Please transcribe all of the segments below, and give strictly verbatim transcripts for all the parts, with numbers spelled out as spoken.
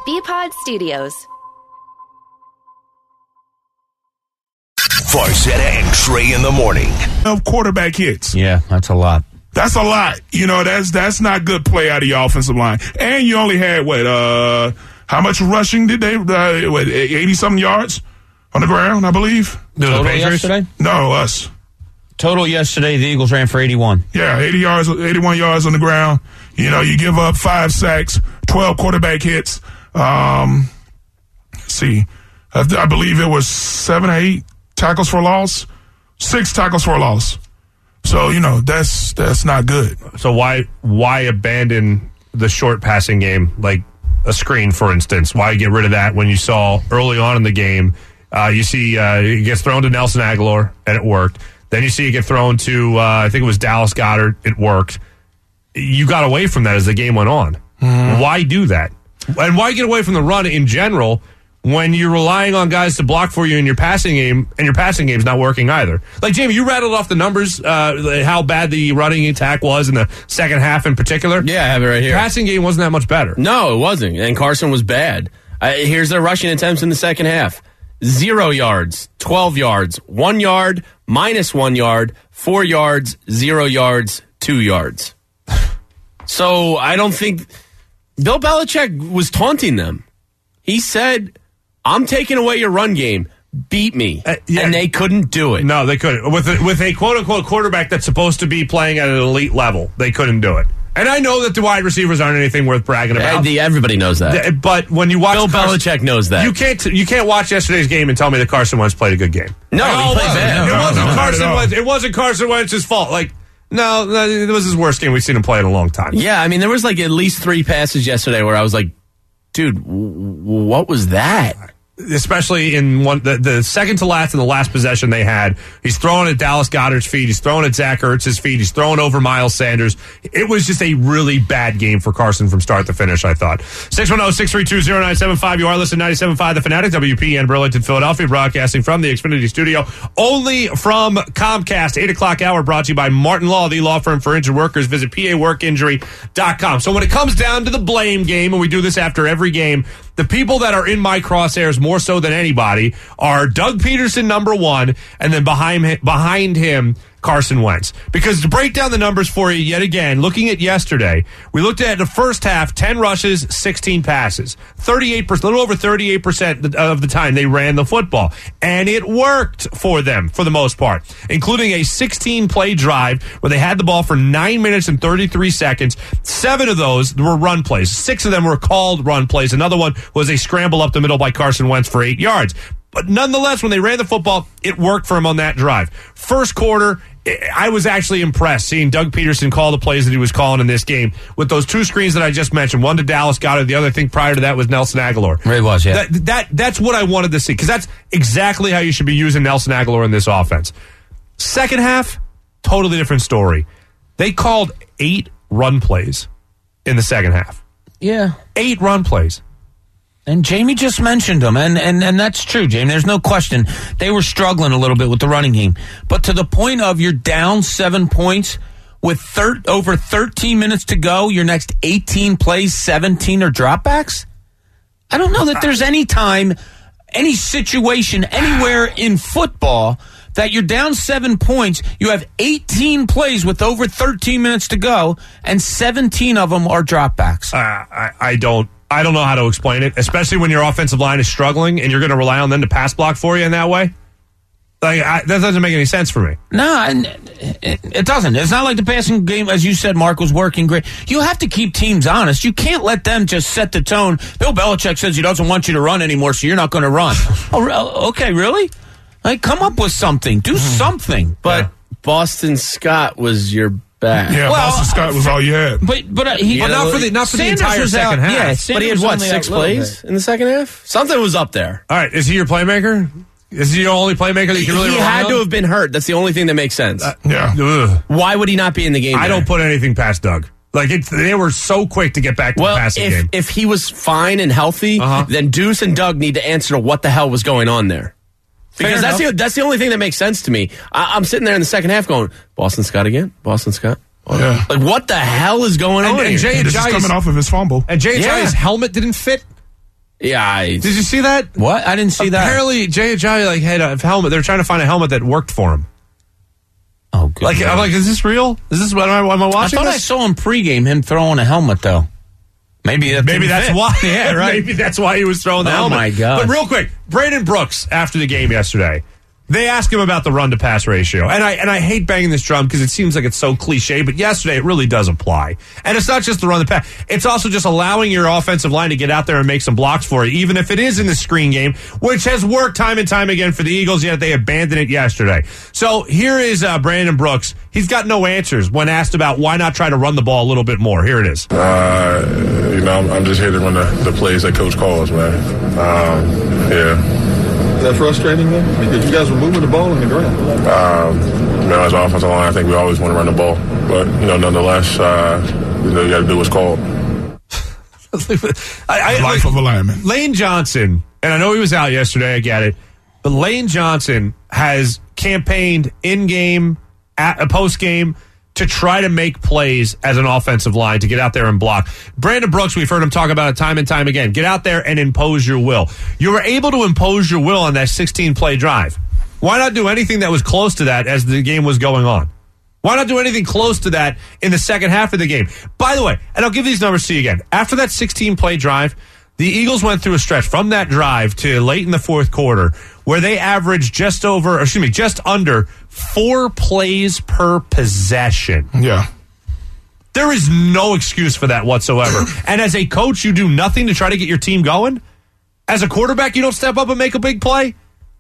B-Pod Studios. Farzetta and Trey in the morning. Of quarterback hits. Yeah, that's a lot. That's a lot. You know, that's that's not good play out of your offensive line. And you only had, what, uh, how much rushing did they, uh, what, eighty-something yards on the ground, I believe? Total the yesterday? No, us. Total yesterday, the Eagles ran for eighty-one. Yeah, eighty yards, eighty-one yards on the ground. You know, you give up five sacks, twelve quarterback hits. Um, let's see, I, I believe it was seven or eight tackles for loss, six tackles for loss. So, you know, that's that's not good. So why why abandon the short passing game, like a screen, for instance? Why get rid of that when you saw early on in the game, uh, you see uh, it gets thrown to Nelson Aguilar, and it worked. Then you see it get thrown to, uh, I think it was Dallas Goedert, it worked. You got away from that as the game went on. Mm-hmm. Why do that? And why get away from the run in general when you're relying on guys to block for you in your passing game, and your passing game's not working either? Like, Jamie, you rattled off the numbers, uh, how bad the running attack was in the second half in particular. Yeah, I have it right here. Passing game wasn't that much better. No, it wasn't. And Carson was bad. Uh, here's their rushing attempts in the second half. Zero yards, twelve yards, one yard, minus one yard, four yards, zero yards, two yards. So I don't think Bill Belichick was taunting them. He said, I'm taking away your run game. Beat me. Uh, yeah. And they couldn't do it. No, they couldn't. With a, with a quote-unquote quarterback that's supposed to be playing at an elite level, they couldn't do it. And I know that the wide receivers aren't anything worth bragging about. Uh, the, everybody knows that. But when you watch Bill Carson, Belichick knows that. You can't you can't watch yesterday's game and tell me that Carson Wentz played a good game. No, no he played bad. It no, wasn't no, Carson Wentz. It wasn't Carson Wentz's fault. Like, no, it was his worst game we've seen him play in a long time. Yeah, I mean, there was like at least three passes yesterday where I was like, dude, w- what was that? Especially in one the, the second to last and the last possession they had. He's throwing at Dallas Goedert's feet. He's throwing at Zach Ertz's feet. He's throwing over Miles Sanders. It was just a really bad game for Carson from start to finish, I thought. six one zero, six three two, zero nine seven five. You are listening to ninety-seven point five The Fanatic, W P N Burlington, Philadelphia, broadcasting from the Xfinity Studio. Only from Comcast. eight o'clock hour brought to you by Martin Law, the law firm for injured workers. Visit P A work injury dot com. So when it comes down to the blame game, and we do this after every game, the people that are in my crosshairs more so than anybody are Doug Peterson, number one, and then behind him, behind him, Carson Wentz. Because to break down the numbers for you yet again, looking at yesterday, we looked at the first half, ten rushes, sixteen passes. thirty-eight percent, a little over thirty-eight percent of the time they ran the football. And it worked for them for the most part, including a sixteen-play drive where they had the ball for nine minutes and thirty-three seconds. Seven of those were run plays. Six of them were called run plays. Another one was a scramble up the middle by Carson Wentz for eight yards. But nonetheless, when they ran the football, it worked for him on that drive. First quarter, I was actually impressed seeing Doug Peterson call the plays that he was calling in this game with those two screens that I just mentioned. One to Dallas Goedert, the other thing prior to that was Nelson Aguilar. It was, yeah. That, that That's what I wanted to see, because that's exactly how you should be using Nelson Aguilar in this offense. Second half, totally different story. They called eight run plays in the second half. Yeah. Eight run plays. And Jamie just mentioned them, and, and, and that's true, Jamie. There's no question. They were struggling a little bit with the running game. But to the point of you're down seven points with thir- over thirteen minutes to go, your next eighteen plays, seventeen are dropbacks? I don't know that there's any time, any situation, anywhere in football that you're down seven points, you have eighteen plays with over thirteen minutes to go, and seventeen of them are dropbacks. Uh, I, I don't. I don't know how to explain it, especially when your offensive line is struggling and you're going to rely on them to pass block for you in that way. Like I, that doesn't make any sense for me. No, and it, it doesn't. It's not like the passing game, as you said, Mark, was working great. You have to keep teams honest. You can't let them just set the tone. Bill Belichick says he doesn't want you to run anymore, so you're not going to run. Oh, okay, really? Like, come up with something. Do something. But yeah. Boston Scott was your back. Yeah, well, Boston Scott was all you had. But but uh, he, but not for the not for Sanders the entire was second out, half. Yeah, but Sanders he had was what, only six out a little plays bit. in the second half? Something was up there. All right, is he your playmaker? Is he your only playmaker that you can really He rely had on? to have been hurt. That's the only thing that makes sense. Uh, Yeah. Ugh. Why would he not be in the game? I there? don't put anything past Doug. Like it, they were so quick to get back to well, the passing if, game. if he was fine and healthy, Uh-huh. then Deuce and Doug need to answer to what the hell was going on there. Because Fair that's enough. the, that's the only thing that makes sense to me. I, I'm sitting there in the second half going, Boston Scott again? Boston Scott? Yeah. Like, what the hell is going And- on and here? Jay This is Ajayi's- coming off of his fumble. And Jay Yeah. Ajayi's helmet didn't fit. Yeah. I, Did you see that? What? I didn't see that. Apparently, Jay Ajayi like had a helmet. They're trying to find a helmet that worked for him. Oh, good. Like, I'm like, is this real? Is this what am I, am I I watching? thought this? I saw him pregame him throwing a helmet though. Maybe that Maybe didn't that's fit. why. Yeah, right. Maybe that's why he was throwing the Oh, helmet. my God. But real quick, Brandon Brooks after the game yesterday, they asked him about the run to pass ratio, and I and I hate banging this drum because it seems like it's so cliche, but yesterday it really does apply. And it's not just the run to pass; it's also just allowing your offensive line to get out there and make some blocks for you, even if it is in the screen game, which has worked time and time again for the Eagles. Yet they abandoned it yesterday. So here is uh, Brandon Brooks. He's got no answers when asked about why not try to run the ball a little bit more. Here it is. Uh, you know, I'm, I'm just here to run the, the plays that Coach calls, man. Um, yeah. Is that frustrating then? Because you guys were moving the ball in the ground. Um, you know, as an offensive line, I think we always want to run the ball. But, you know, nonetheless, uh, you know, you got to do what's called. I, I, Life of a lineman. Lane Johnson, and I know he was out yesterday, I get it, but Lane Johnson has campaigned in-game, at, post-game, to try to make plays as an offensive line, to get out there and block. Brandon Brooks, we've heard him talk about it time and time again. Get out there and impose your will. You were able to impose your will on that sixteen-play drive. Why not do anything that was close to that as the game was going on? Why not do anything close to that in the second half of the game? By the way, and I'll give these numbers to you again. After that sixteen-play drive, the Eagles went through a stretch from that drive to late in the fourth quarter where they averaged just over, or excuse me, just under four plays per possession. Yeah. There is no excuse for that whatsoever. And as a coach, you do nothing to try to get your team going? As a quarterback, you don't step up and make a big play?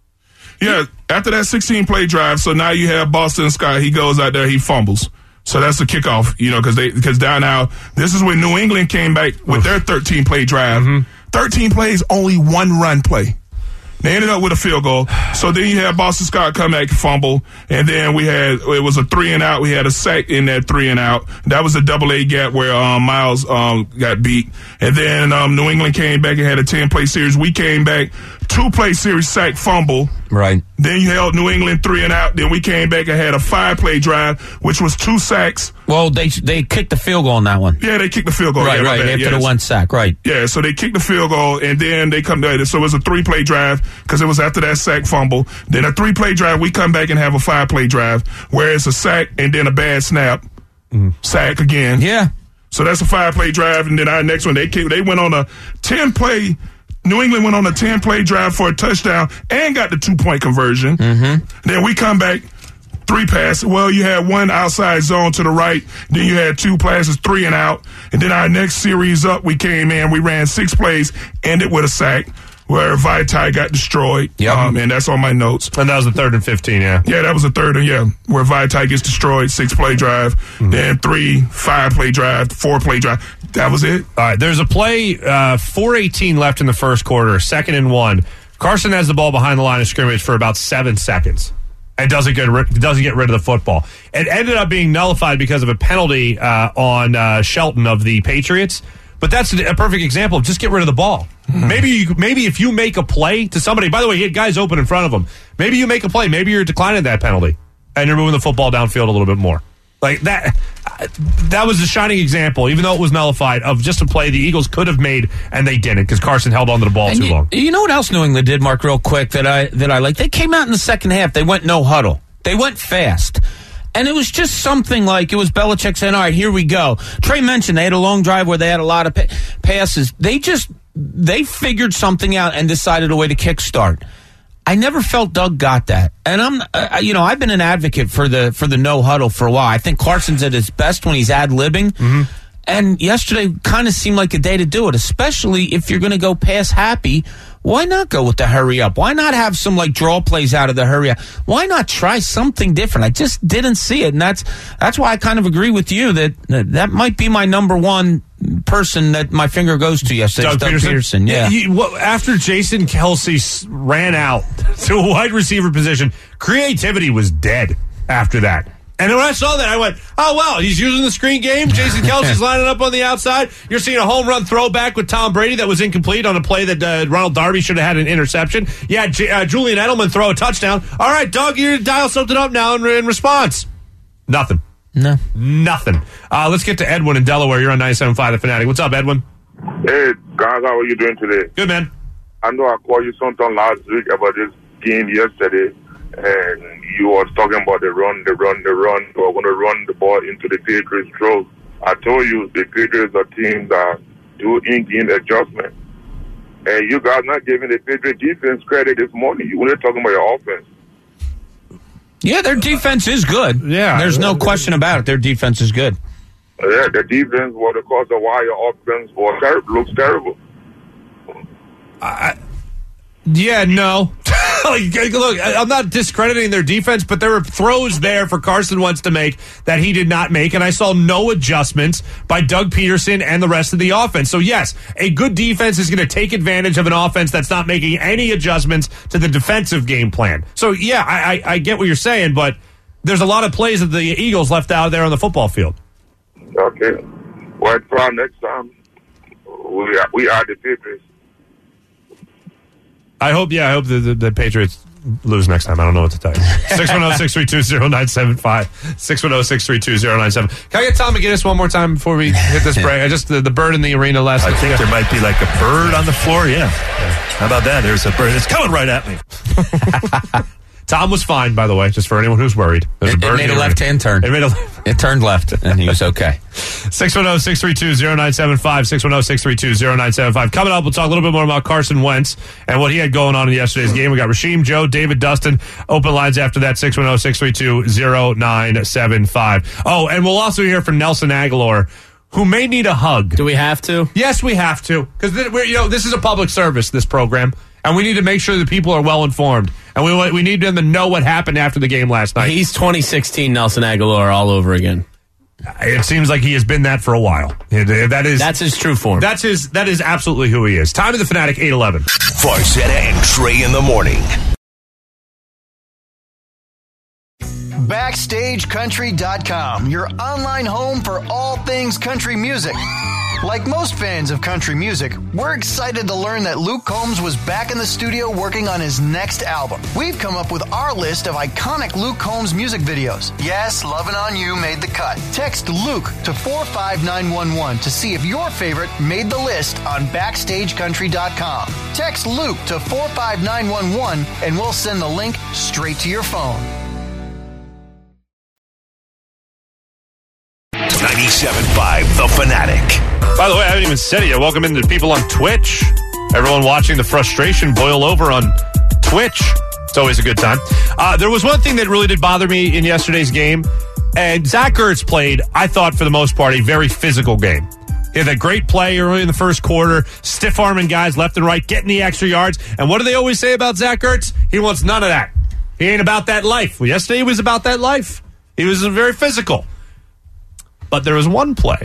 Yeah, after that sixteen-play drive, so now you have Boston Scott. He goes out there, he fumbles. So that's the kickoff, you know, because they because down now, this is when New England came back with their thirteen-play drive. Mm-hmm. thirteen plays, only one run play. They ended up with a field goal. So then you had Boston Scott come back and fumble. And then we had, it was a three and out. We had a sack in that three and out. That was a double A gap where um, Miles um, got beat. And then um, New England came back and had a ten-play series. We came back, two-play series, sack, fumble. Right. Then you held New England three and out. Then we came back and had a five-play drive, which was two sacks. Well, they they kicked the field goal on that one. Yeah, they kicked the field goal. Right, yeah, right, bad. after yes. the one sack, right. Yeah, so they kicked the field goal, and then they come down. So it was a three-play drive because it was after that sack fumble. Then a three-play drive, we come back and have a five-play drive, where it's a sack and then a bad snap, mm. sack again. Yeah. So that's a five-play drive, and then our next one, they kicked, they went on a ten-play. New England went on a ten-play drive for a touchdown and got the two-point conversion. Mm-hmm. Then we come back, three passes. Well, you had one outside zone to the right. Then you had two passes, three and out. And then our next series up, we came in, we ran six plays, ended with a sack where Vaitai got destroyed. Yep. Um, and that's on my notes. And that was the third and fifteen, yeah. Yeah, that was the third and, yeah, where Vaitai gets destroyed, six-play drive, mm-hmm. then three, five-play drive, four-play drive. That was it. All right, there's a play, uh, four eighteen left in the first quarter, second and one. Carson has the ball behind the line of scrimmage for about seven seconds and doesn't get rid, doesn't get rid of the football. It ended up being nullified because of a penalty uh, on uh, Shelton of the Patriots. But that's a perfect example of just get rid of the ball. Mm-hmm. Maybe you, maybe if you make a play to somebody, by the way, he had guys open in front of him. Maybe you make a play. Maybe you're declining that penalty and you're moving the football downfield a little bit more. Like that, that was a shining example, even though it was nullified, of just a play the Eagles could have made and they didn't because Carson held onto the ball and too you, long. You know what else New England did, Mark, real quick that I that I like? They came out in the second half. They went no huddle. They went fast. And it was just something like it was Belichick saying, all right, here we go. Trey mentioned they had a long drive where they had a lot of pa- passes. They just, they figured something out and decided a way to kickstart. I never felt Doug got that. And I'm, uh, you know, I've been an advocate for the for the no huddle for a while. I think Carson's at his best when he's ad-libbing. Mm-hmm. And yesterday kind of seemed like a day to do it, especially if you're going to go pass happy. Why not go with the hurry up? Why not have some like draw plays out of the hurry up? Why not try something different? I just didn't see it, and that's that's why I kind of agree with you that that, that might be my number one person that my finger goes to yesterday. Doug, Doug Peterson. Peterson, yeah. He, well, after Jason Kelce ran out to a wide receiver position, creativity was dead after that. And when I saw that, I went, oh, well, he's using the screen game. Jason Kelce's lining up on the outside. You're seeing a home run throwback with Tom Brady that was incomplete on a play that uh, Ronald Darby should have had an interception. Yeah, J- uh, Julian Edelman throw a touchdown. All right, Doug, you dial something up now in, in response. Nothing. No. Nothing. Uh, let's get to Edwin in Delaware. You're on ninety-seven point five The Fanatic. What's up, Edwin? Hey, guys, how are you doing today? Good, man. I know I called you sometime last week about this game yesterday, and you was talking about the run, the run, the run. We were going to run the ball into the Patriots' throat. I told you the Patriots are teams that do in-game adjustment. And you guys not giving the Patriots defense credit this morning. You were talking about your offense. Yeah, their defense is good. Yeah. There's no question about it. Their defense is good. Yeah, the defense was the cause of why your offense was ter- looks terrible. I, yeah, no. like, look, I'm not discrediting their defense, but there were throws there for Carson Wentz to make that he did not make, and I saw no adjustments by Doug Peterson and the rest of the offense. So, yes, a good defense is going to take advantage of an offense that's not making any adjustments to the defensive game plan. So, yeah, I, I, I get what you're saying, but there's a lot of plays that the Eagles left out there on the football field. Okay. Well, try next time. We are, we are the Patriots. I hope, yeah, I hope the, the, the Patriots lose next time. I don't know what to tell you. six one zero, six three two, zero nine seven five. six one zero, six three two, zero nine seven five. Can I get Tom McGinnis one more time before we hit this break? I just, the, the bird in the arena last I night. think there might be like a bird on the floor, yeah. How about that? There's a bird. It's coming right at me. Tom was fine, by the way, just for anyone who's worried. There's It, a it bird made in a the left-hand arena. turn. It made a It turned left, and he was okay. six one zero, six three two, zero nine seven five. six one zero, six three two, zero nine seven five. Coming up, we'll talk a little bit more about Carson Wentz and what he had going on in yesterday's game. We got Rasheem, Joe, David, Dustin. Open lines after that, six one zero, six three two, zero nine seven five. Oh, and we'll also hear from Nelson Aguilar, who may need a hug. Do we have to? Yes, we have to, because we're you know this is a public service, this program, and we need to make sure that people are well informed, and we we need them to know what happened after the game last night. He's twenty sixteen Nelson Aguilar all over again. It seems like he has been that for a while. That is that's his true form. That's his. That is absolutely who he is. Time of the Fanatic, eight eleven. Farzetta and Trey in the morning. Backstage Country dot com, your online home for all things country music. Like most fans of country music, we're excited to learn that Luke Combs was back in the studio working on his next album. We've come up with our list of iconic Luke Combs music videos. Yes, Lovin' On You made the cut. Text Luke to four five nine one one to see if your favorite made the list on Backstage Country dot com. Text Luke to four five nine one one and we'll send the link straight to your phone. ninety-seven point five The Fanatic. By the way, I haven't even said it yet. Welcome into the people on Twitch. Everyone watching the frustration boil over on Twitch. It's always a good time. Uh, there was one thing that really did bother me in yesterday's game, and Zach Ertz played, I thought, for the most part, a very physical game. He had that great play early in the first quarter, stiff-arming guys left and right, getting the extra yards. And what do they always say about Zach Ertz? He wants none of that. He ain't about that life. Well, yesterday he was about that life. He was very physical. But there was one play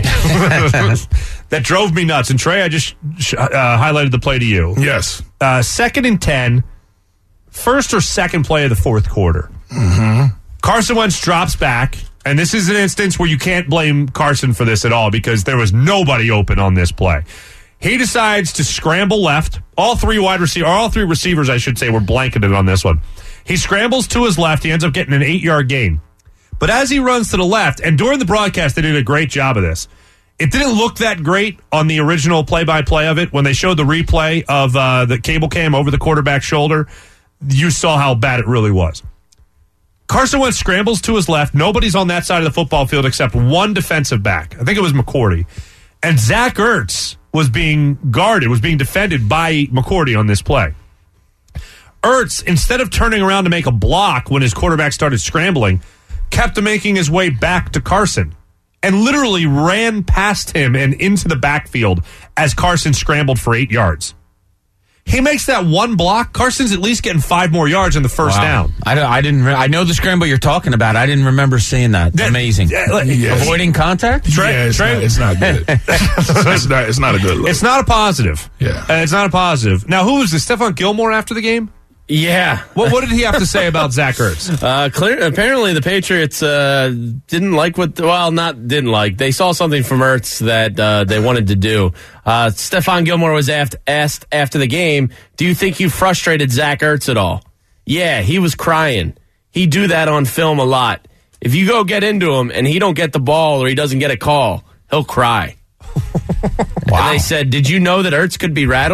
that drove me nuts. And Trey, I just uh, highlighted the play to you. Yes. Uh, second and ten, first or second play of the fourth quarter. Mm-hmm. Carson Wentz drops back, and this is an instance where you can't blame Carson for this at all because there was nobody open on this play. He decides to scramble left. All three wide receivers, or all three receivers, I should say, were blanketed on this one. He scrambles to his left. He ends up getting an eight-yard gain. But as he runs to the left, and during the broadcast, they did a great job of this. It didn't look that great on the original play-by-play of it. When they showed the replay of uh, the cable cam over the quarterback's shoulder, you saw how bad it really was. Carson Wentz scrambles to his left. Nobody's on that side of the football field except one defensive back. I think it was McCourty. And Zach Ertz was being guarded, was being defended by McCourty on this play. Ertz, instead of turning around to make a block when his quarterback started scrambling, kept making his way back to Carson and literally ran past him and into the backfield as Carson scrambled for eight yards. He makes that one block. Carson's at least getting five more yards in the first wow. down. I, don't, I didn't. Re- I know the scramble you're talking about. I didn't remember seeing that. that Amazing. Uh, yes. Avoiding contact. Trey, yeah, it's, Trey, not, it's not good. it's not. It's not a good look. It's not a positive. Yeah, uh, it's not a positive. Now, who was this? Stephon Gilmore after the game? Yeah. What What did he have to say about Zach Ertz? Uh, clear, apparently, the Patriots uh, didn't like what. Well, not didn't like. They saw something from Ertz that uh, they wanted to do. Uh, Stephon Gilmore was asked, asked after the game, "Do you think you frustrated Zach Ertz at all?" Yeah, he was crying. He do that on film a lot. If you go get into him and he don't get the ball or he doesn't get a call, he'll cry. Wow. And they said, "Did you know that Ertz could be rattled?"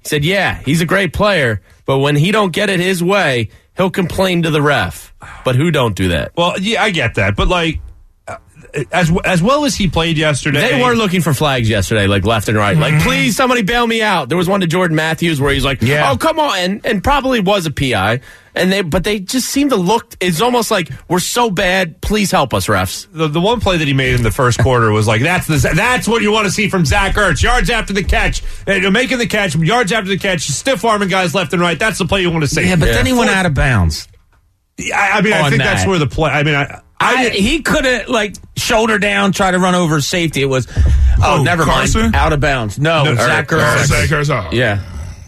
He said, yeah, he's a great player, but when he don't get it his way, he'll complain to the ref. But who don't do that? Well, yeah, I get that. But, like, as as well as he played yesterday. They were looking for flags yesterday, like left and right. Like, please, somebody bail me out. There was one to Jordan Matthews where he's like, Yeah. oh, come on. And, and probably was a P I. And they, but they just seem to look, it's almost like, we're so bad, please help us, refs. The, the one play that he made in the first quarter was like, that's the that's what you want to see from Zach Ertz. Yards after the catch. And you're making the catch, yards after the catch, stiff arming guys left and right. That's the play you want to see. Yeah, but Yeah. then he went out of bounds. I, I mean, I on think that. that's where the play, I mean, I, I, I, he could have, like, shoulder down, try to run over safety. It was, oh, Oh, never Carson? mind. Out of bounds. No, No, Zach Oh, Ertz. Zach Ertz. Oh. Yeah.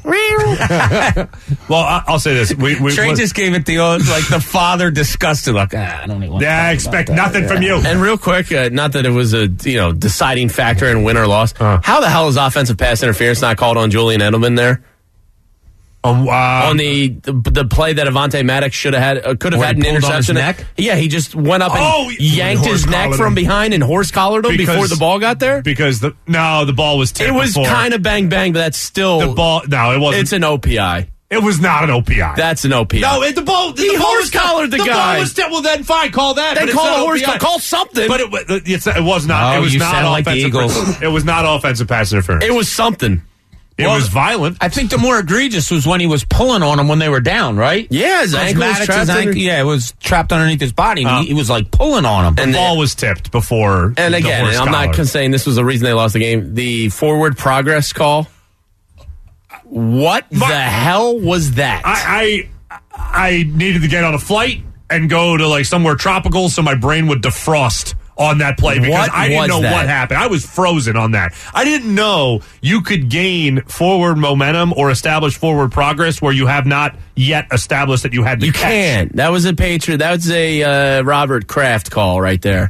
well, I, I'll say this. We, we, Trey what- just gave it the old, like, the father disgusted look. Ah, I don't even want to yeah, I talk expect about that. nothing from you. And real quick, uh, not that it was a you know deciding factor in win or loss. Uh. How the hell is offensive pass interference not called on Julian Edelman there? Um, uh, on the, the the play that Avonte Maddox should have had, uh, could have Where had he an pulled on his interception. neck? Yeah, he just went up and Oh, yanked horse his neck collared from him. behind and horse collared him Because- before the ball got there. because the no, the ball was tipped It was before. kind of bang bang, but that's still the ball. No, it wasn't. It's an O P I. it was not an O P I. That's an O P I. no, it, the ball. The He ball horse was- collared the the guy. ball was tipped. Well, then fine, call that. Then but it's call not a horse. O P I. Call something. But it, wa- it's, it was not. Oh, it was you not sound like the offensive. Eagles. It was not offensive pass interference. it was something. It Well, was violent. I think the more egregious was when he was pulling on him when they were down, right? Yeah, his Because ankle was Maddox's trapped ankle- under- yeah, it was trapped underneath his body. Uh, he, he was like pulling on him. The and ball the- was tipped before. And the again, horse I'm not collar. saying this was the reason they lost the game. The forward progress call. What But- the hell was that? I, I I needed to get on a flight and go to like somewhere tropical so my brain would defrost on that play because What I didn't was know that? what happened. I was frozen on that. I didn't know you could gain forward momentum or establish forward progress where you have not yet established that you had the you catch. can't. That was a Patriot. That was a uh, Robert Kraft call right there.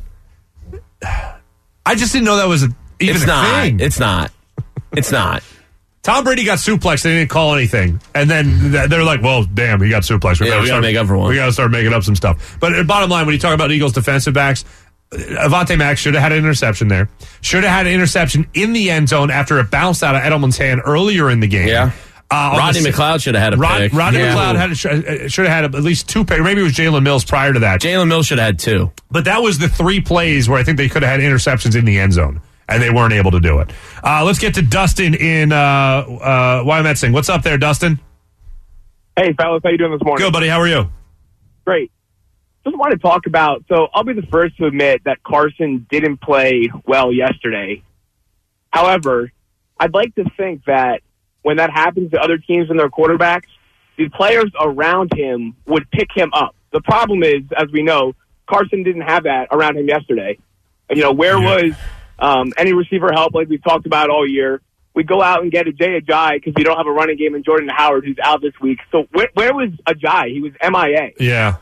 I just didn't know that was a, even It's a not. thing. It's not. It's not. Tom Brady got suplexed. They didn't call anything, and then th- they're like, "Well, damn, he got suplexed. Yeah, we gotta start, make up for one." We got to start making up some stuff." But uh, bottom line, when you talk about Eagles defensive backs, uh, Avonte Max should have had an interception there. Should have had an interception in the end zone after it bounced out of Edelman's hand earlier in the game. Yeah. Uh, on Rodney the- McLeod should have had a Rod, pick. Rodney Yeah. McLeod had a, sh- uh, should have had at least two picks. Maybe it was Jalen Mills prior to that. Jalen Mills should have had two. But that was the three plays where I think they could have had interceptions in the end zone, and they weren't able to do it. Uh, let's get to Dustin in uh, uh, Wyoming. What's up there, Dustin? Hey, fellas, how you doing this morning? Good, buddy. How are you? Great. Just want to talk about, so I'll be the first to admit that Carson didn't play well yesterday. However, I'd like to think that when that happens to other teams and their quarterbacks, the players around him would pick him up. The problem is, as we know, Carson didn't have that around him yesterday. You know, where Yeah. was um, any receiver help like we've talked about all year? We go out and get a Jay Ajayi because we don't have a running game in Jordan Howard, who's out this week. So where, where was Ajayi? He was M I A. Yeah.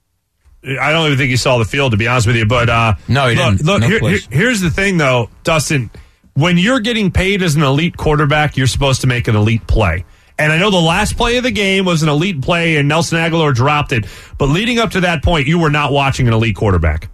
I don't even think he saw the field, to be honest with you. But uh, No, he look, didn't. Look, No here- place. here- here's the thing, though, Dustin. When you're getting paid as an elite quarterback, you're supposed to make an elite play. And I know the last play of the game was an elite play, and Nelson Aguilar dropped it. But leading up to that point, you were not watching an elite quarterback.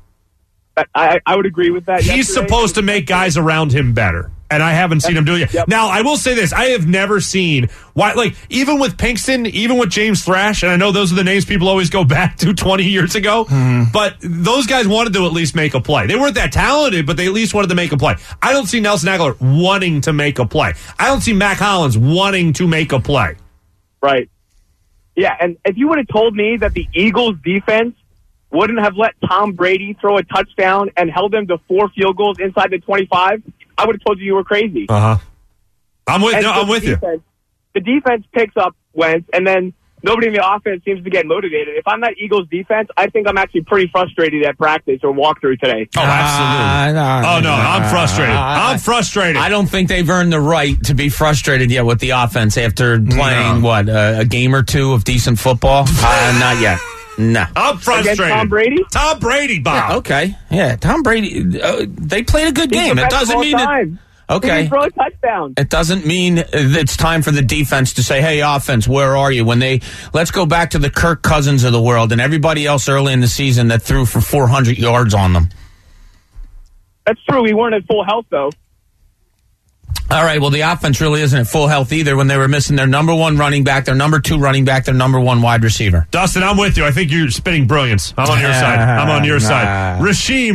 I, I would agree with that. He's yesterday. supposed to make guys around him better. And I haven't seen him do it yet. Yep. Now, I will say this. I have never seen why, like, even with Pinkston, even with James Thrash, and I know those are the names people always go back to twenty years ago, but those guys wanted to at least make a play. They weren't that talented, but they at least wanted to make a play. I don't see Nelson Aguilar wanting to make a play. I don't see Mac Hollins wanting to make a play. Right. Yeah, and if you would have told me that the Eagles defense wouldn't have let Tom Brady throw a touchdown and held them to four field goals inside the twenty-five, I would have told you you were crazy. Uh huh. I'm with. And No, so I'm with the you. defense, The defense picks up Wentz, and then nobody in the offense seems to get motivated. If I'm that Eagles defense, I think I'm actually pretty frustrated at practice or walkthrough today. Oh, absolutely. Uh, Oh no, I'm frustrated. I'm frustrated. I don't think they've earned the right to be frustrated yet with the offense after playing, No. what, uh, a game or two of decent football? Uh, not yet. No. I'm frustrated. Against Tom Brady? Tom Brady, Bob. Yeah, okay. Yeah, Tom Brady, uh, they played a good He's game. the It best of doesn't all mean time. that. He Okay. didn't throw a touchdown. It doesn't mean it's time for the defense to say, hey, offense, where are you? When they, let's go back to the Kirk Cousins of the world and everybody else early in the season that threw for four hundred yards on them. That's true. We weren't at full health, though. All right, well, the offense really isn't at full health either when they were missing their number one running back, their number two running back, their number one wide receiver. Dustin, I'm with you. I think you're spitting brilliance. I'm on your side. I'm on your Nah. side. Rasheem.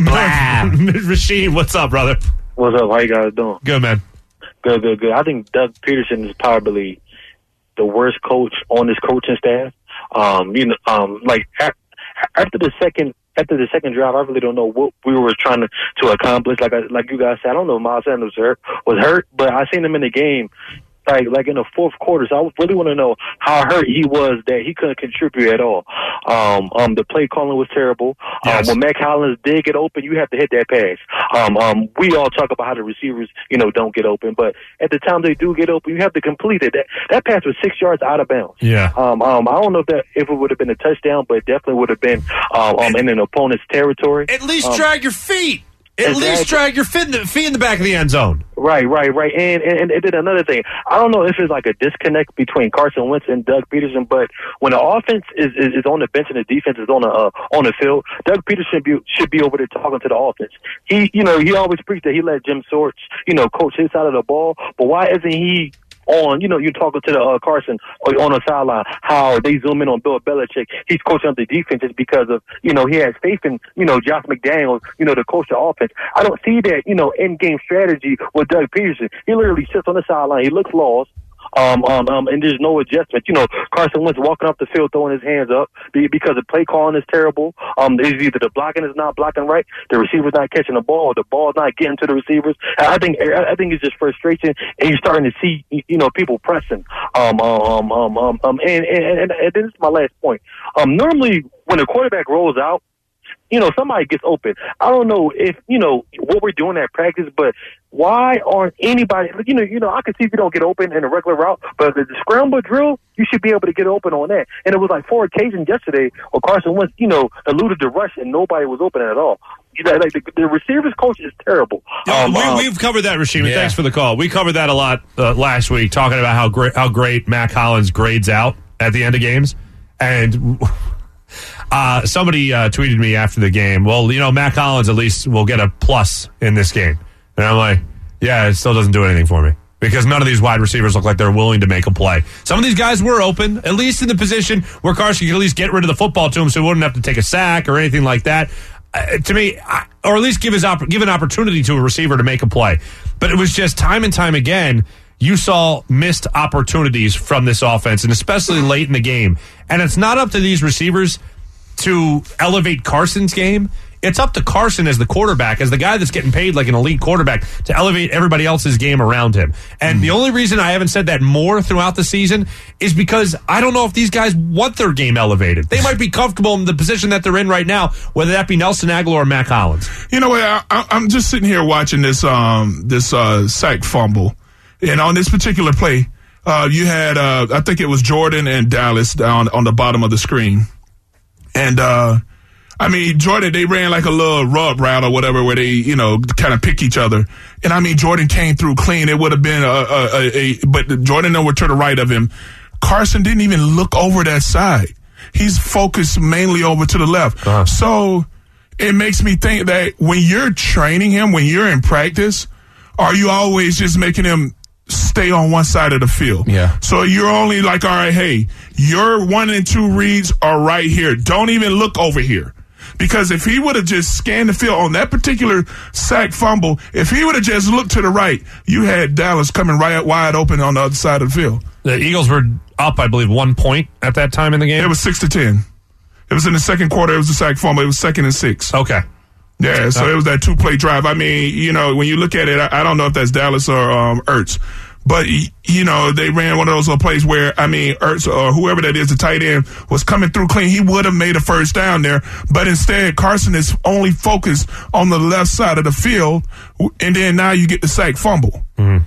Rasheem, what's up, brother? What's up? How you guys doing? Good, man. Good, good, good. I think Doug Peterson is probably the worst coach on this coaching staff. Um, you know, um, like a- after the second after the second drive, I really don't know what we were trying to, to accomplish. Like I, like you guys said, I don't know if Miles Sanders was hurt, was hurt, but I seen him in the game. Like, like in the fourth quarter, so I really want to know how hurt he was that he couldn't contribute at all. Um, um, the play calling was terrible. Yes. Um, when Mac Hollins did get open, you have to hit that pass. Um, um, we all talk about how the receivers, you know, don't get open, but at the time they do get open, you have to complete it. That, that pass was six yards out of bounds. Yeah. Um, um, I don't know if that if it would have been a touchdown, but it definitely would have been um, um in an opponent's territory. At least Um, drag your feet. At exactly. least drag your feet in, the, feet in the back of the end zone. Right, right, right. And, and and then another thing, I don't know if it's like a disconnect between Carson Wentz and Doug Peterson, but when the offense is, is, is on the bench and the defense is on the uh, on the field, Doug Peterson be, should be over there talking to the offense. He, you know, he always preached that he let Jim Sorts, you know, coach his side of the ball, but why isn't he on, you know, you're talking to the uh, Carson on the sideline, how they zoom in on Bill Belichick. He's coaching up the defenses because of, you know, he has faith in, you know, Josh McDaniels, you know, to coach the offense. I don't see that, you know, in-game strategy with Doug Peterson. He literally sits on the sideline. He looks lost. Um, um, um, and there's no adjustment. You know, Carson Wentz walking off the field throwing his hands up because the play calling is terrible. Um, it's either the blocking is not blocking right, the receiver's not catching the ball, or the ball's not getting to the receivers. I think I think it's just frustration, and you're starting to see, you know, people pressing. Um, um, um, um, um and, and, and, and this is my last point. Um, normally when a quarterback rolls out, you know, somebody gets open. I don't know if, you know, what we're doing at practice, but why aren't anybody, you know, you know, I can see if you don't get open in a regular route, but the, the scramble drill, you should be able to get open on that. And it was like four occasions yesterday where Carson Wentz, you know, eluded the rush and nobody was open at all. You know, like the, the receivers coach is terrible. Yeah, um, we, um, we've covered that, Rasheem, and Yeah. thanks for the call. We covered that a lot uh, last week, talking about how great how great Mac Hollins grades out at the end of games. And uh, somebody uh, tweeted me after the game, well, you know, Mac Hollins at least will get a plus in this game. And I'm like, yeah, it still doesn't do anything for me. Because none of these wide receivers look like they're willing to make a play. Some of these guys were open, at least in the position where Carson could at least get rid of the football to him so he wouldn't have to take a sack or anything like that. Uh, to me, I, or at least give his opp- give an opportunity to a receiver to make a play. But it was just time and time again, you saw missed opportunities from this offense, and especially late in the game. And it's not up to these receivers to elevate Carson's game. It's up to Carson as the quarterback, as the guy that's getting paid like an elite quarterback, to elevate everybody else's game around him. And the only reason I haven't said that more throughout the season is because I don't know if these guys want their game elevated. They might be comfortable in the position that they're in right now, whether that be Nelson Aguilar or Mac Hollins. You know what? I, I, I'm just sitting here watching this um this uh, sack fumble, and on this particular play, uh, you had uh, I think it was Jordan and Dallas down on the bottom of the screen, and uh, I mean Jordan, they ran like a little rub route or whatever, where they you know kind of pick each other, and I mean Jordan came through clean. It would have been a, a, a, a but Jordan over to the right of him. Carson didn't even look over that side. He's focused mainly over to the left. Uh-huh. So it makes me think that when you're training him, when you're in practice, are you always just making him stay on one side of the field? Yeah. So you're only like, all right, hey, your one and two reads are right here. Don't even look over here. Because if he would have just scanned the field on that particular sack fumble, if he would have just looked to the right, you had Dallas coming right wide open on the other side of the field. The Eagles were up, I believe, one point at that time in the game. It was six to ten. It was in the second quarter. It was a sack fumble. It was second and six. Okay. Yeah, so it was that two-play drive. I mean, you know, when you look at it, I, I don't know if that's Dallas or um, Ertz. But, you know, they ran one of those little plays where, I mean, Ertz or whoever that is, the tight end, was coming through clean. He would have made a first down there. But instead, Carson is only focused on the left side of the field. And then now you get the sack fumble. Mm-hmm.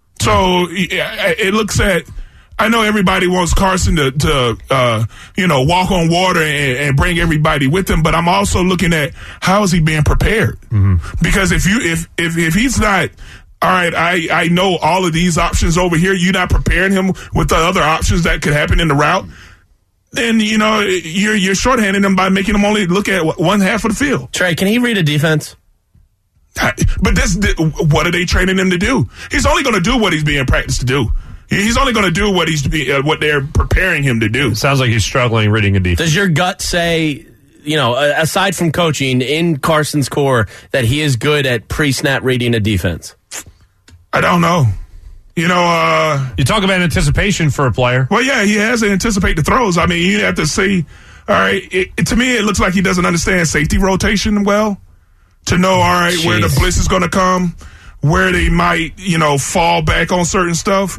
So it looks at, I know everybody wants Carson to, to uh, you know, walk on water and, and bring everybody with him. But I'm also looking at how is he being prepared? Mm-hmm. Because if you, if, if, if he's not, all right, I, I know all of these options over here. You're not preparing him with the other options that could happen in the route. Then, you know, you're you're shorthanding him by making him only look at one half of the field. Trey, can he read a defense? But this, what are they training him to do? He's only going to do what he's being practiced to do. He's only going to do what he's uh, what they're preparing him to do. Sounds like he's struggling reading a defense. Does your gut say, you know, aside from coaching in Carson's core, that he is good at pre-snap reading a defense? I don't know. You know, uh, you talk about anticipation for a player. Well, yeah, he has to anticipate the throws. I mean, you have to see. All right, it, it, to me, it looks like he doesn't understand safety rotation well. To know, all right, Jeez. where the blitz is going to come, where they might, you know, fall back on certain stuff.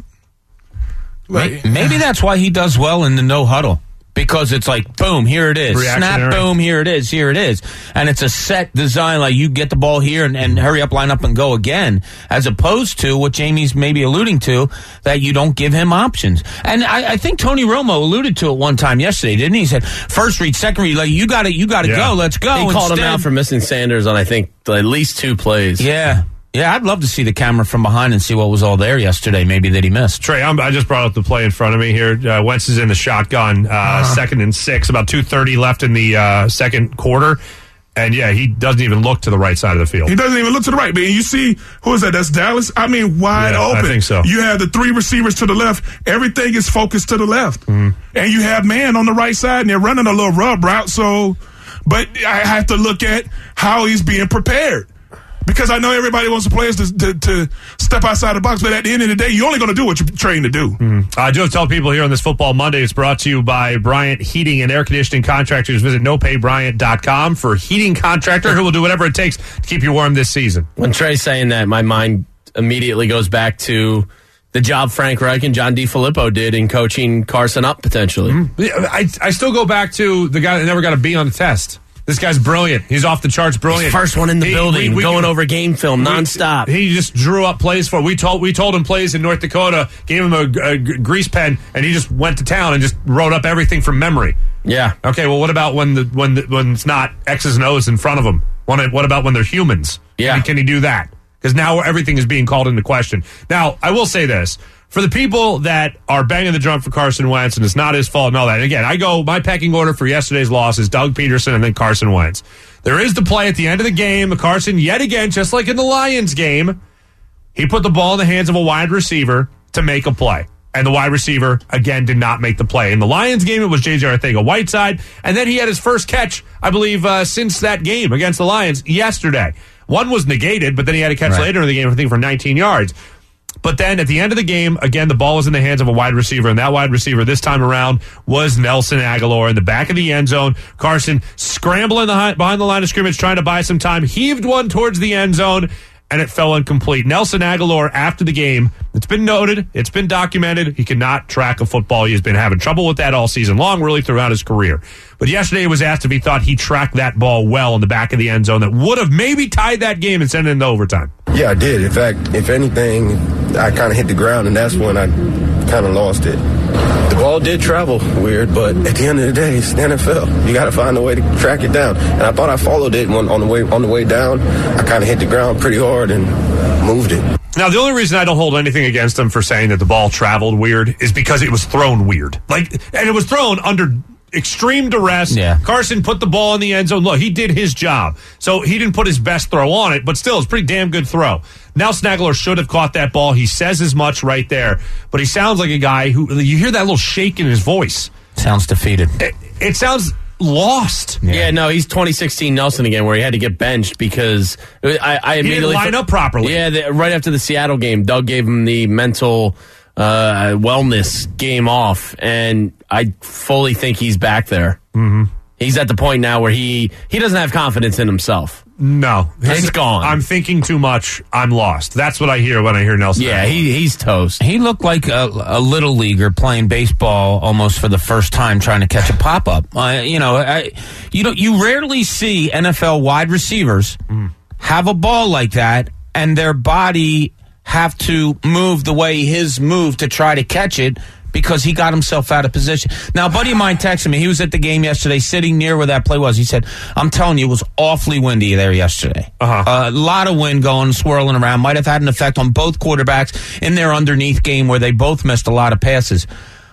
Like, maybe that's why he does well in the no huddle. Because it's like, boom, here it is. Snap, boom, here it is, here it is. And it's a set design, like you get the ball here and, and hurry up, line up, and go again. As opposed to what Jamie's maybe alluding to, that you don't give him options. And I, I think Tony Romo alluded to it one time yesterday, didn't he? He said, first read, second read, like, you got to you gotta yeah. go, let's go. He called Instead, him out for missing Sanders on, I think, at least two plays. Yeah. Yeah, I'd love to see the camera from behind and see what was all there yesterday, maybe that he missed. Trey, I'm, I just brought up the play in front of me here. Uh, Wentz is in the shotgun, uh, uh-huh. second and six, about two thirty left in the uh, second quarter. And, yeah, he doesn't even look to the right side of the field. He doesn't even look to the right. But you see, who is that? That's Dallas? I mean, wide yeah, open. I think so. You have the three receivers to the left. Everything is focused to the left. Mm-hmm. And you have man on the right side, and they're running a little rub route. So, but I have to look at how he's being prepared. Because I know everybody wants the players to, to, to step outside the box, but at the end of the day, you're only going to do what you're trained to do. Mm. I just tell people here on this Football Monday, it's brought to you by Bryant Heating and Air Conditioning Contractors. Visit no pay bryant dot com for heating contractor who will do whatever it takes to keep you warm this season. When Trey's saying that, my mind immediately goes back to the job Frank Reich and John DeFilippo did in coaching Carson up, potentially. Mm. I, I still go back to the guy that never got a B on the test. This guy's brilliant. He's off the charts brilliant. He's first one in the he, building, we, we, going over game film we, nonstop. He just drew up plays for. We told we told him plays in North Dakota, gave him a, a grease pen, and he just went to town and just wrote up everything from memory. Yeah. Okay. Well, what about when the when the, when it's not X's and O's in front of him? What, what about when they're humans? Yeah. Can he, can he do that? Because now everything is being called into question. Now, I will say this. For the people that are banging the drum for Carson Wentz, and it's not his fault and all that, and again, I go, my pecking order for yesterday's loss is Doug Peterson and then Carson Wentz. There is the play at the end of the game. Carson, yet again, just like in the Lions game, he put the ball in the hands of a wide receiver to make a play. And the wide receiver, again, did not make the play. In the Lions game, it was J J Arcega-Whiteside, and then he had his first catch, I believe, uh, since that game against the Lions yesterday. One was negated, but then he had a catch right. later in the game, I think, for nineteen yards. But then at the end of the game, again, the ball was in the hands of a wide receiver, and that wide receiver this time around was Nelson Aguilar in the back of the end zone. Carson scrambling the, behind the line of scrimmage, trying to buy some time, heaved one towards the end zone, and it fell incomplete. Nelson Aguilar, after the game, it's been noted, it's been documented, he cannot track a football. He has been having trouble with that all season long, really throughout his career. But yesterday he was asked if he thought he tracked that ball well in the back of the end zone that would have maybe tied that game and sent it into overtime. Yeah, I did. In fact, if anything, I kind of hit the ground, and that's when I kind of lost it. The ball did travel weird, but at the end of the day, it's the N F L. You got to find a way to track it down. And I thought I followed it when, on the way on the way down. I kind of hit the ground pretty hard and moved it. Now, the only reason I don't hold anything against him for saying that the ball traveled weird is because it was thrown weird. Like, and it was thrown under extreme duress. Yeah. Carson put the ball in the end zone. Look, he did his job. So he didn't put his best throw on it, but still, it's a pretty damn good throw. Nelson Aguilar should have caught that ball. He says as much right there, but he sounds like a guy who, you hear that little shake in his voice. Sounds defeated. It, it sounds lost. Yeah. yeah, no, he's twenty sixteen Nelson again, where he had to get benched because I, I immediately he didn't line up properly. Yeah, the, right after the Seattle game, Doug gave him the mental uh, wellness game off, and I fully think he's back there. Mm-hmm. He's at the point now where he he doesn't have confidence in himself. No, it's gone. I'm thinking too much. I'm lost. That's what I hear when I hear Nelson. Yeah, he, he's toast. He looked like a, a little leaguer playing baseball almost for the first time, trying to catch a pop up. Uh, you know, I, you know, you rarely see N F L wide receivers mm. have a ball like that, and their body have to move the way his moved to try to catch it, because he got himself out of position. Now, a buddy of mine texted me. He was at the game yesterday, sitting near where that play was. He said, I'm telling you, it was awfully windy there yesterday. Uh-huh. Uh, a lot of wind going, swirling around. Might have had an effect on both quarterbacks in their underneath game where they both missed a lot of passes.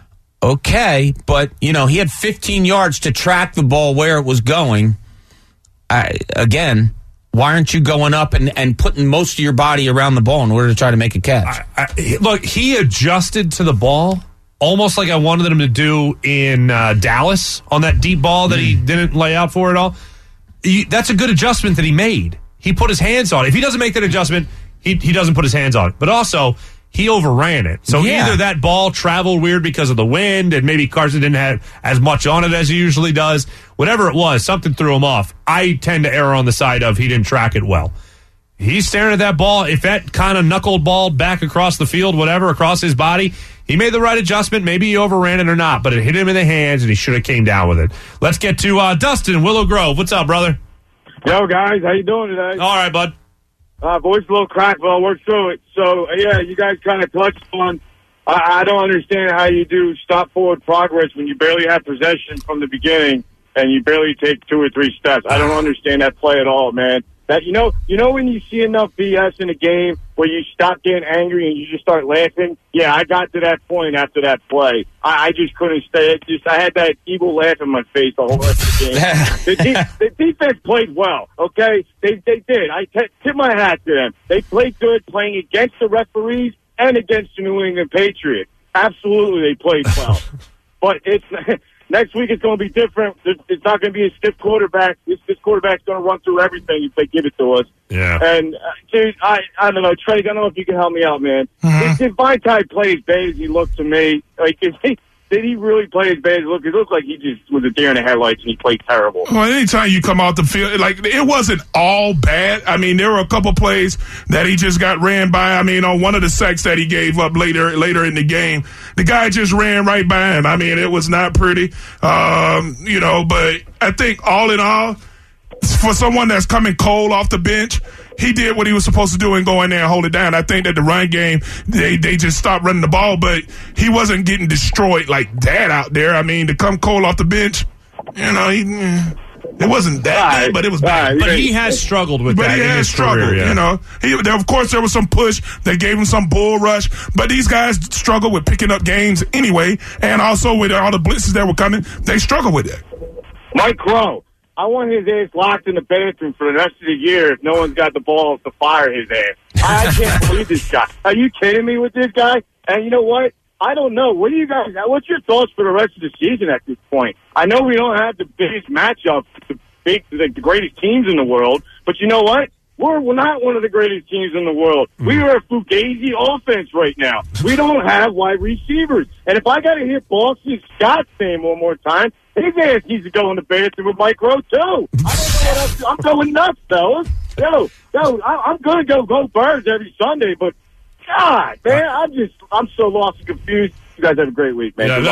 Okay, but, you know, he had fifteen yards to track the ball where it was going. I, again, Why aren't you going up and, and putting most of your body around the ball in order to try to make a catch? I, I, look, he adjusted to the ball almost like I wanted him to do in uh, Dallas on that deep ball that he didn't lay out for at all. He, that's a good adjustment that he made. He put his hands on it. If he doesn't make that adjustment, he, he doesn't put his hands on it. But also, he overran it. So Yeah. either that ball traveled weird because of the wind and maybe Carson didn't have as much on it as he usually does. Whatever it was, something threw him off. I tend to err on the side of he didn't track it well. He's staring at that ball. If that kind of knuckled ball back across the field, whatever, across his body, he made the right adjustment. Maybe he overran it or not, but it hit him in the hands, and he should have came down with it. Let's get to uh, Dustin in Willow Grove. What's up, brother? Yo, guys, how you doing today? All right, bud. Uh, voice a little cracked, but I'll work through it. So, yeah, you guys kind of touched on, I, I don't understand how you do stop forward progress when you barely have possession from the beginning and you barely take two or three steps. I don't understand that play at all, man. That you know, you know when you see enough B S in a game where you stop getting angry and you just start laughing. Yeah, I got to that point after that play. I, I just couldn't stay. It just I had that evil laugh in my face the whole rest of the game. the, de- the defense played well. Okay, they they did. I t- tip my hat to them. They played good, playing against the referees and against the New England Patriots. Absolutely, they played well. But it's. Next week it's going to be different. It's not going to be a stiff quarterback. This, this quarterback's going to run through everything if they give it to us. Yeah. And, uh, dude, I, I don't know. Trey, I don't know if you can help me out, man. Mm-hmm. Did Vitae play as bad as he looked to me? Like, is he, did he really play as bad as he looked? It looked like he just was a deer in the headlights and he played terrible. Well, anytime you come out the field, like, it wasn't all bad. I mean, there were a couple plays that he just got ran by. I mean, on one of the sacks that he gave up later later in the game, the guy just ran right by him. I mean, it was not pretty, um, you know, but I think all in all, for someone that's coming cold off the bench, he did what he was supposed to do and go in there and hold it down. I think that the run game, they, they just stopped running the ball, but he wasn't getting destroyed like that out there. I mean, to come cold off the bench, you know, he, it wasn't that right. bad, but it was bad. Right. But he has struggled with but that he in has his struggled, career, yeah. you know. He, there, of course, there was some push. They gave him some bull rush. But these guys struggle with picking up games anyway. And also with all the blitzes that were coming, they struggle with it. Mike Crow, I want his ass locked in the bathroom for the rest of the year if no one's got the balls to fire his ass. I can't believe this guy. Are you kidding me with this guy? And you know what? I don't know. What do you guys? What's your thoughts for the rest of the season at this point? I know we don't have the biggest matchup, the big, the greatest teams in the world, but you know what? We're, we're not one of the greatest teams in the world. Mm. We are a fugazi offense right now. We don't have wide receivers. And if I got to hear Boston Scott's name one more time, his ass needs to go in the bathroom with Mike Rowe, too. I don't know what else. I'm going nuts, fellas. Yo, yo, I, I'm going to go go Birds every Sunday, but God, man, I'm just, I'm so lost and confused. You guys have a great week, man. Yeah,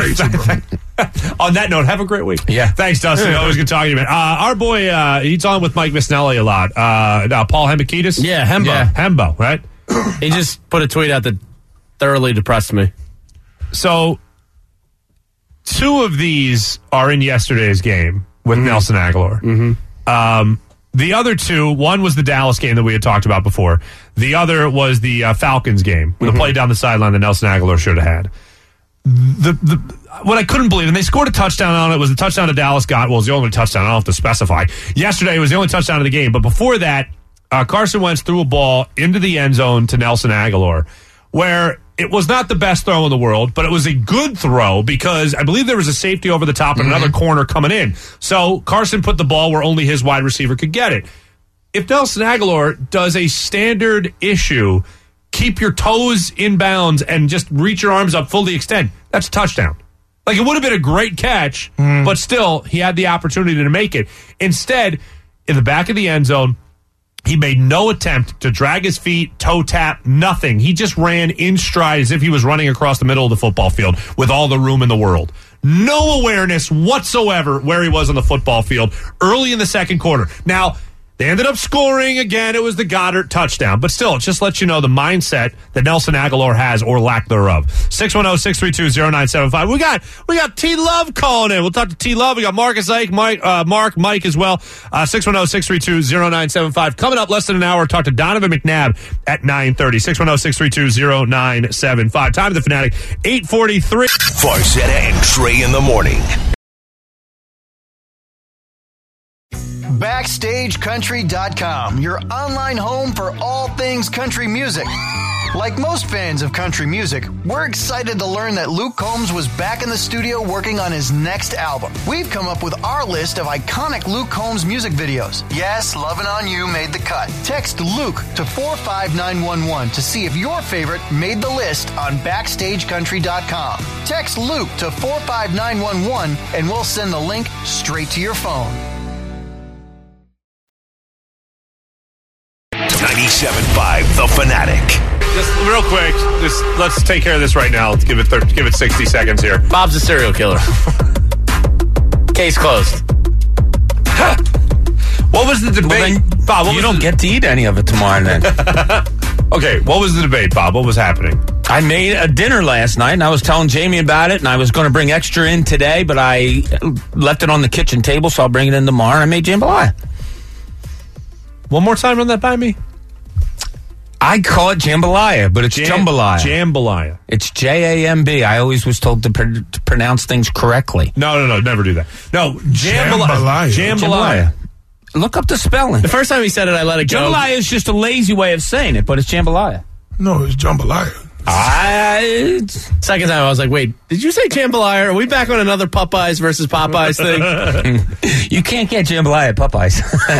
on that note, have a great week. Yeah. Thanks, Dustin. Always good talking to you, man. Uh, our boy, uh, he's on with Mike Misnelli a lot. Uh, uh, Paul Hembekides? Yeah, Hembo. Yeah. Hembo, right? He just put a tweet out that thoroughly depressed me. So, two of these are in yesterday's game with mm-hmm. Nelson Aguilar. Mm-hmm. Um, the other two, one was the Dallas game that we had talked about before. The other was the uh, Falcons game with mm-hmm. a play down the sideline that Nelson Aguilar should have had. The, the what I couldn't believe, and they scored a touchdown on it, was the touchdown to Dallas got. Well, it was the only touchdown. I don't have to specify. Yesterday, it was the only touchdown of the game. But before that, uh, Carson Wentz threw a ball into the end zone to Nelson Aguilar, where it was not the best throw in the world, but it was a good throw because I believe there was a safety over the top and mm-hmm. another corner coming in. So Carson put the ball where only his wide receiver could get it. If Nelson Aguilar does a standard issue, keep your toes in bounds and just reach your arms up fully extend, that's a touchdown. Like, it would have been a great catch, mm. but still, he had the opportunity to make it. Instead, in the back of the end zone, he made no attempt to drag his feet, toe tap, nothing. He just ran in stride as if he was running across the middle of the football field with all the room in the world. No awareness whatsoever where he was on the football field early in the second quarter. Now, they ended up scoring again. It was the Goddard touchdown. But still, it just lets you know the mindset that Nelson Aguilar has or lack thereof. six one zero, six three two, zero nine seven five. We got we got T Love calling in. We'll talk to T Love. We got Marcus Ike, Mike, uh, Mark, Mike as well. Uh, six one zero, six three two, zero nine seven five. Coming up less than an hour, talk to Donovan McNabb at nine thirty. six one zero, six three two, zero nine seven five. Time of the Fanatic, eight forty-three. Farzetta and Trey in the morning. Backstage Country dot com, your online home for all things country music. Like most fans of country music, we're excited to learn that Luke Combs was back in the studio working on his next album. We've come up with our list of iconic Luke Combs music videos. Yes, Lovin' On You made the cut. Text Luke to four five nine one one to see if your favorite made the list on Backstage Country dot com. Text Luke to four five nine one one and we'll send the link straight to your phone. ninety-seven point five The Fanatic. Just real quick, just let's take care of this right now. Let's give it thirty, give it sixty seconds here. Bob's a serial killer. Case closed. What was the debate? Well, then, Bob, what you was don't the... get to eat any of it tomorrow then. Okay, what was the debate, Bob? What was happening? I made a dinner last night, and I was telling Jamie about it, and I was going to bring extra in today, but I left it on the kitchen table, so I'll bring it in tomorrow, and I made jambalaya. One more time, run that by me. I call it jambalaya, but it's Jam- jambalaya. Jambalaya. It's J A M B. I always was told to, pr- to pronounce things correctly. No, no, no, never do that. No, jambalaya. Jambalaya. Jambalaya. Look up the spelling. The first time he said it, I let it go. Jambalaya is just a lazy way of saying it, but it's jambalaya. No, it's jambalaya. I, Second time, I was like, wait, did you say jambalaya? Are we back on another Popeyes versus Popeyes thing? You can't get jambalaya at Popeyes.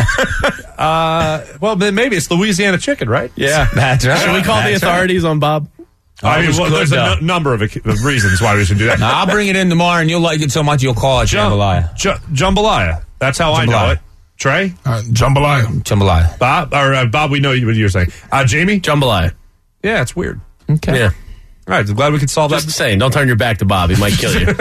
uh, well, then maybe it's Louisiana chicken, right? Yeah, that's right. Should we call That's the authorities right. on Bob? I mean, was well, good, there's a though. n- number of, of reasons why we should do that. Now, I'll bring it in tomorrow, and you'll like it so much you'll call it Jam- jambalaya. J- jambalaya. That's how I know Jambalaya. it. Trey? Uh, jambalaya. Jambalaya. Bob? Or uh, Bob, we know what you're saying. Uh, Jamie? Jambalaya. Yeah, it's weird. Okay. Yeah. All right, I'm glad we could solve Just that. saying, don't turn your back to Bob. He might kill you.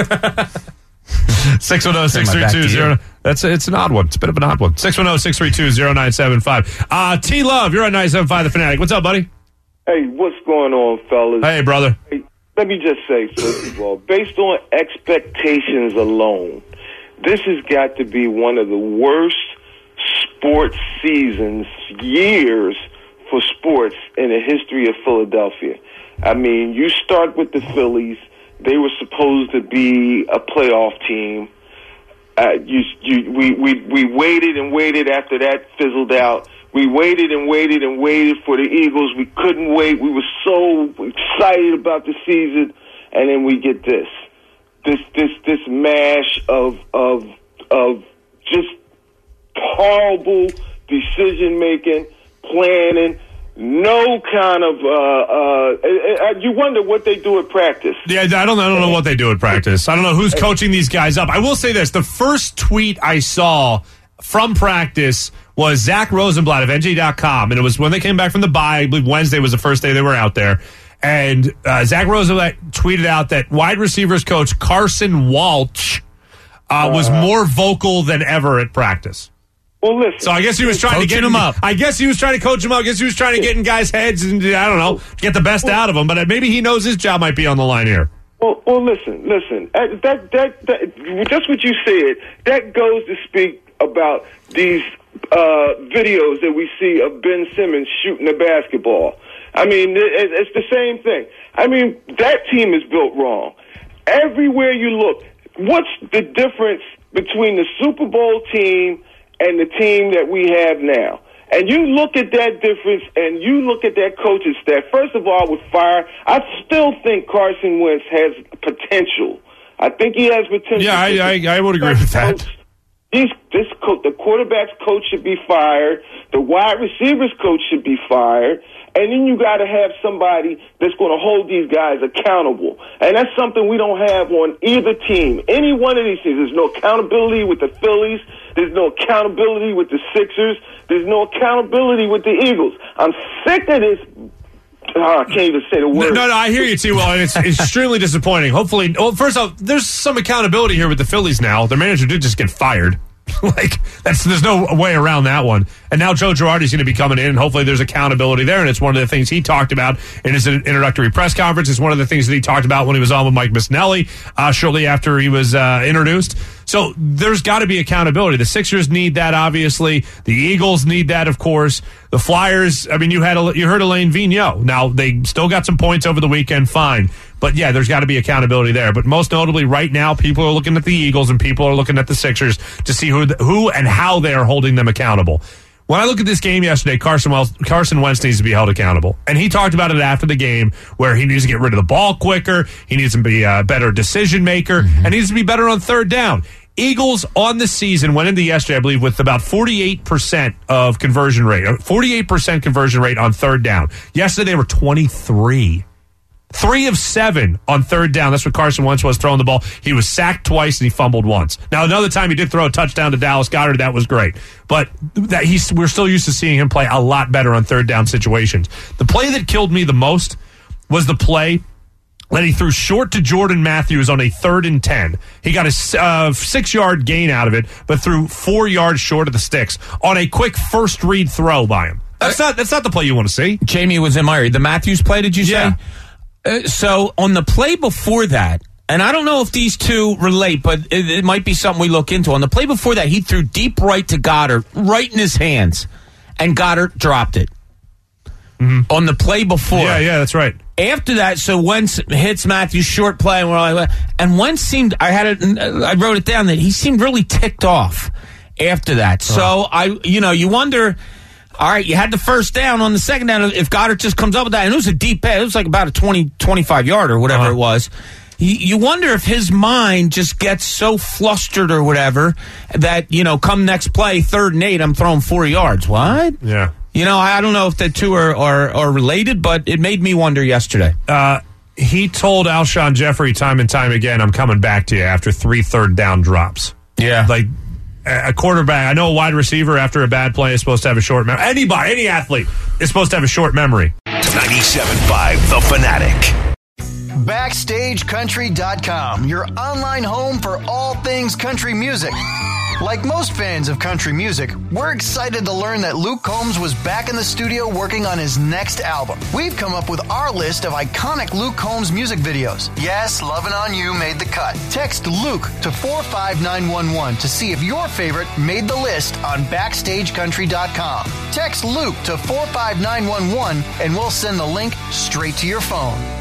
six one zero, six three two, zero That's it's an odd one. It's a bit of an odd one. six one zero, six three two, zero nine seven five Uh, T Love, you're on ninety-seven point five The Fanatic. What's up, buddy? Hey, what's going on, fellas? Hey, brother. Hey, let me just say, first of all, based on expectations alone, this has got to be one of the worst sports seasons, years for sports in the history of Philadelphia. I mean, you start with the Phillies. They were supposed to be a playoff team. Uh, you, you, we, we, we waited and waited after that fizzled out. We waited and waited and waited for the Eagles. We couldn't wait. We were so excited about the season, and then we get this, this, this, this mash of of of just horrible decision making, planning. No kind of. Uh, uh, uh, you wonder what they do at practice. Yeah, I don't, I don't know what they do at practice. I don't know who's coaching these guys up. I will say this: the first tweet I saw from practice was Zach Rosenblatt of N J dot com, and it was when they came back from the bye. I believe Wednesday was the first day they were out there. And uh, Zach Rosenblatt tweeted out that wide receivers coach Carson Walch uh, was Uh-huh. more vocal than ever at practice. Well, listen. So I guess he was trying to get him up. I guess he was trying to coach him up. I guess he was trying to get in guys' heads and I don't know, get the best out of them. But maybe he knows his job might be on the line here. Well, well, listen, listen. Uh, That, that, that, just what you said. That goes to speak about these uh, videos that we see of Ben Simmons shooting a basketball. I mean, it, it's the same thing. I mean, that team is built wrong. Everywhere you look, what's the difference between the Super Bowl team and the team that we have now? And you look at that difference, and you look at that coaching staff. First of all, with fire, I still think Carson Wentz has potential. I think he has potential. Yeah, I, I, I would agree with that. He's, this co- the quarterback's coach should be fired. The wide receivers coach should be fired. And then you got to have somebody that's going to hold these guys accountable. And that's something we don't have on either team. Any one of these teams. There's no accountability with the Phillies. There's no accountability with the Sixers. There's no accountability with the Eagles. I'm sick of this. Oh, I can't even say the word. No, no, I hear you too. Well, and it's extremely disappointing. Hopefully, well, first off, there's some accountability here with the Phillies now. Their manager did just get fired. Like, that's there's no way around that one. And now Joe Girardi's going to be coming in, and hopefully there's accountability there. And it's one of the things he talked about in his introductory press conference. It's one of the things that he talked about when he was on with Mike Missinelli uh, shortly after he was uh, introduced. So there's got to be accountability. The Sixers need that, obviously. The Eagles need that, of course. The Flyers, I mean, you had a, you heard Elaine Vigneault. Now, they still got some points over the weekend, fine. But yeah, there's got to be accountability there. But most notably, right now, people are looking at the Eagles and people are looking at the Sixers to see who who and how they are holding them accountable. When I look at this game yesterday, Carson Wentz, Carson Wentz needs to be held accountable. And he talked about it after the game, where he needs to get rid of the ball quicker, he needs to be a better decision maker, mm-hmm. and he needs to be better on third down. Eagles on the season went into yesterday, I believe, with about forty-eight percent of conversion rate, forty-eight percent conversion rate on third down. Yesterday, they were twenty-three. Three of seven on third down. That's what Carson Wentz was throwing the ball. He was sacked twice and he fumbled once. Now, another time he did throw a touchdown to Dallas Goedert. That was great. But that he's, we're still used to seeing him play a lot better on third down situations. The play that killed me the most was the play that he threw short to Jordan Matthews on a third and ten. He got a uh, six-yard gain out of it, but threw four yards short of the sticks on a quick first read throw by him. That's not that's not the play you want to see. Jamie was in my ear. The Matthews play, did you say? Yeah. Uh, so on the play before that, and I don't know if these two relate, but it, it might be something we look into. On the play before that, he threw deep right to Goddard, right in his hands, and Goddard dropped it. Mm-hmm. On the play before. Yeah, yeah, that's right. After that, so Wentz hits Matthews, short play, and we're like, and Wentz seemed, I had it, I wrote it down that he seemed really ticked off after that. So oh. I, you know, you wonder. All right, you had the first down. On the second down, if Goddard just comes up with that, and it was a deep pass, it was like about a twenty, twenty-five yard or whatever uh-huh. it was. You, you wonder if his mind just gets so flustered or whatever that, you know, come next play, third and eight, I'm throwing four yards. What? Yeah. You know, I don't know if the two are, are, are related, but it made me wonder yesterday. Uh, he told Alshon Jeffrey time and time again, I'm coming back to you after three third down drops. Yeah. Like, a quarterback, I know a wide receiver after a bad play is supposed to have a short memory. Anybody, any athlete is supposed to have a short memory. ninety-seven point five The Fanatic. Backstage Country dot com, your online home for all things country music. Like most fans of country music, we're excited to learn that Luke Combs was back in the studio working on his next album. We've come up with our list of iconic Luke Combs music videos. Yes, Lovin' On You made the cut. Text Luke to four five nine one one to see if your favorite made the list on Backstage Country dot com. Text Luke to four five nine one one and we'll send the link straight to your phone.